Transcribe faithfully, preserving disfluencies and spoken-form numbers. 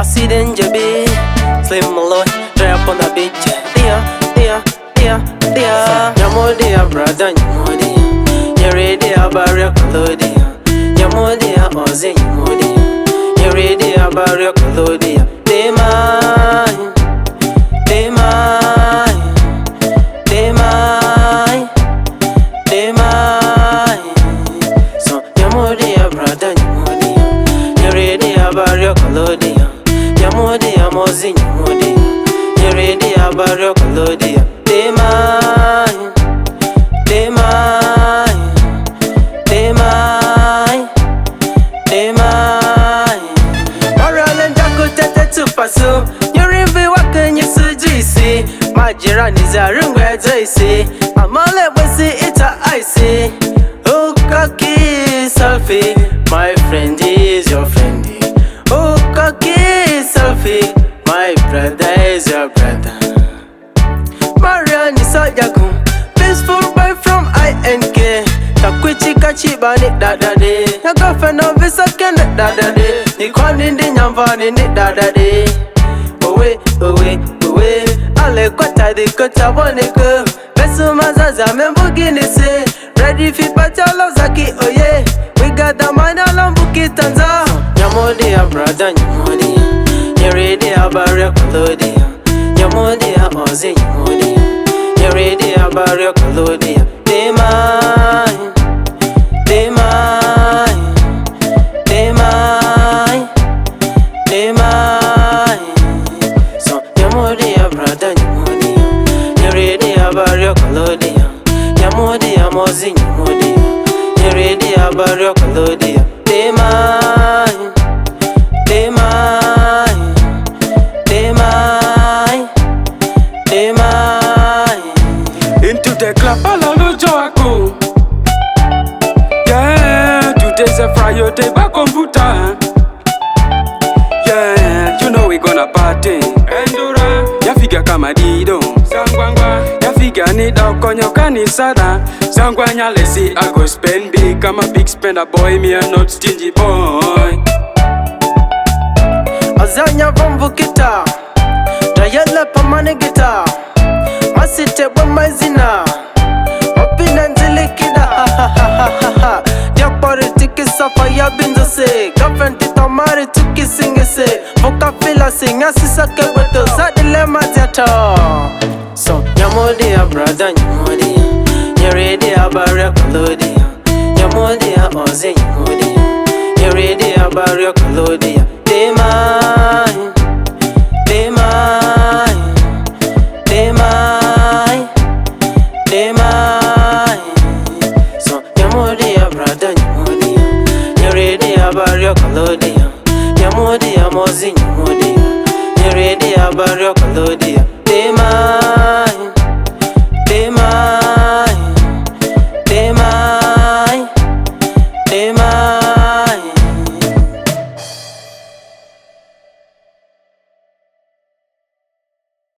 Massy Danger B, Slim Malone, dry up on the beach. Dear, dear, dear, dear. Yamo dear brother, yamo dear. Yere dear barrier colodia. Yamo dear Ozzy, yamo dear. Yere dear barrier colodia. They mine, they mine, they mine, they mine. So yamo dear brother, yamo dear. Yere dear barrier colodia. Yamodi, Yamozi, Yamodi. Yere dear barrier colodia. They mine, they mine, they mine, they mine. Moral and Jaco Tete to Paso. You're in the work and you see see. My Jiran is a room where they say. I'm all let we see it I see. Oh, cocky selfie. My friend is your friend. Oh, cocky selfie. My brother is your brother. Marian is a yakum. Peaceful boy from I N K. Takwichi kachi bani dada de. Ya girlfriend of his second dada de. Ni kwani ndi nyambani ni dada de. Owe, owe, owe. Ale kota di kota boneko. Besu mazaza membugini se. Ready fit batalo zaki oye. We got the man along buki tanza. Yamodi ya brother, yamodi. Yere dear barrier colodia. Yamodi ya Ozzy, yamodi. Yere dear barrier colodia. They mine, they mine, they mine, they mine. So yamodi ya brother, yamodi. Yere dear barrier colodia. Yamodi ya Ozzy, yamodi. Yere dear barrier colodia. They mine, they mine, they mine, they mine. Into the club, alalo joako. Yeah, today's a Friday, back computer. Yeah, you know we gonna party. Endura, yafiga kama dido. Sangwangwa, yafiga nida konyo kanisada. Sangwanya lesi, I go spend big. I'm a big spender boy, me a not stingy boy. Azanya vamvu kita. Dayala pamane kita. Masite boma zina. Opina nzili kida. Ha ha ha ha ha. Diakpari tiki safa ya binzo se. Girlfriend tita mari tuki singe se. Voka fila singa sisa keweto. Zadile maziato. So yamodi ya brother, yamodi. Yere dear barrier colodia. Yamodi ya Ozzy, yamodi. Yere dear barrier colodia. They mine, they mine, they mine, they mine. So yamodi ya brother, yamodi. Yere dear barrier colodia. Yamodi ya Ozzy, yamodi. Yere dear barrier colodia. They mine.